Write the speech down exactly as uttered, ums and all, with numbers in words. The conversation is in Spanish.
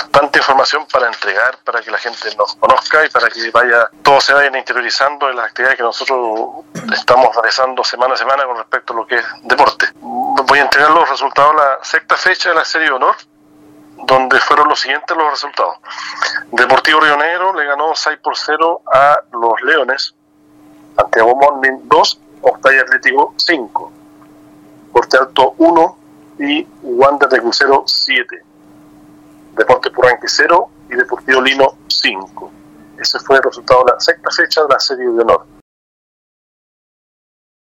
tanta información para entregar, para que la gente nos conozca y para que vaya todos se vayan interiorizando en las actividades que nosotros estamos realizando semana a semana con respecto a lo que es deporte. Voy a entregar los resultados de la sexta fecha de la Serie de Honor, donde fueron los siguientes los resultados. Deportivo Río Negro le ganó seis por cero a los Leones, Santiago Morning dos, Octay Atlético cinco, Porte Alto uno y Wander de Crucero siete, Deporte Purranque cero y Deportivo Lino cinco. Ese fue el resultado de la sexta fecha de la Serie de Honor.